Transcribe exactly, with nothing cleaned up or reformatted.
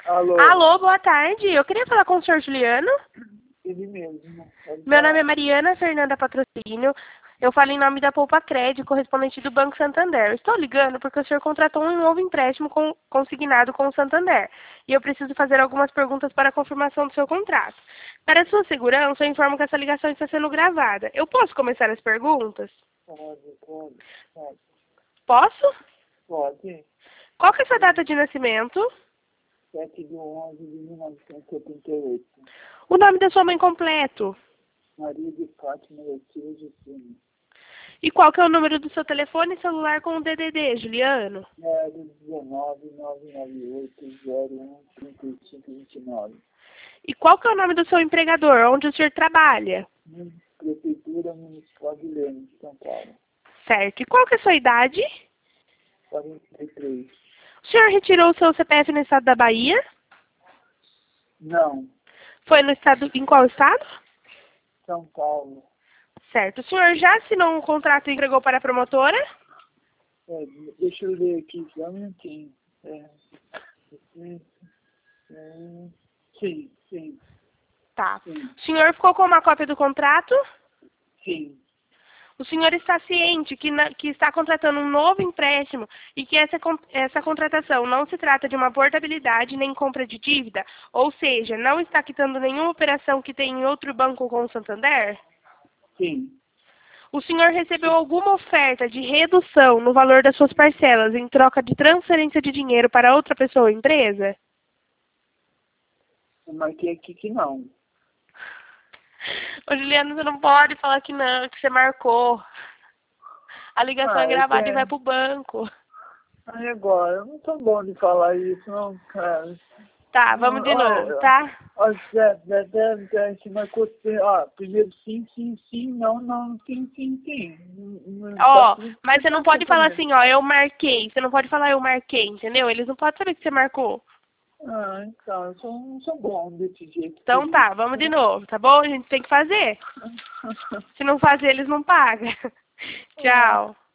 Alô? Alô, boa tarde. Eu queria falar com o senhor Juliano. Ele mesmo. Pode Meu nome é falar. Mariana Fernanda Patrocínio. Eu falo em nome da Poupa Crédito, correspondente do Banco Santander. Eu estou ligando porque o senhor contratou um novo empréstimo com- consignado com o Santander. E eu preciso fazer algumas perguntas para a confirmação do seu contrato. Para sua segurança, eu informo que essa ligação está sendo gravada. Eu posso começar as perguntas? Pode, pode, pode. Posso? Pode. Qual que é a sua data de nascimento? sete de onze de mil novecentos e setenta e oito. O nome da sua mãe completo? Maria de Fátima Letícia Justina. E qual que é o número do seu telefone celular com o D D D, Juliano? zero dezenove, nove nove oito, zero um, trinta e cinco, vinte e nove. E qual que é o nome do seu empregador? Onde o senhor trabalha? Prefeitura Municipal de Leme, de São Paulo. Certo. E qual que é a sua idade? quarenta e três. O senhor retirou o seu C P F no estado da Bahia? Não. Foi no estado, em qual estado? São Paulo. Certo. O senhor já assinou um contrato e entregou para a promotora? É, deixa eu ler aqui, só um minutinho. É, é, é, sim, sim, Tá. sim, O senhor ficou com uma cópia do contrato? sim, O senhor está ciente que, na- que está contratando um novo empréstimo e que essa, con- essa contratação não se trata de uma portabilidade nem compra de dívida? Ou seja, não está quitando nenhuma operação que tem em outro banco com o Santander? sim. O senhor recebeu alguma oferta de redução no valor das suas parcelas em troca de transferência de dinheiro para outra pessoa ou empresa? Eu marquei aqui que não. Ô, Juliano, você não pode falar que não, que você marcou. A ligação Ah, é eu gravada e vai tenho. pro banco. Aí agora, eu não sou bom de falar isso, não, cara. Tá, vamos Não, de novo, olha, tá? olha, Zé, Zé, Zé, Zé, a gente marcou, ó, primeiro sim, sim, sim, não, não, sim, sim, sim. Não, não, tá Ó, tudo que mas você você não tá pode falar compreendendo. assim, ó, eu marquei. Você não pode falar eu marquei, entendeu? Eles não podem saber que você marcou. Ah, então, eu sou, não sou bom desse jeito, por Então isso. tá, vamos de novo, tá bom? A gente tem que fazer. Se não fazer, eles não pagam. Ah, Tchau.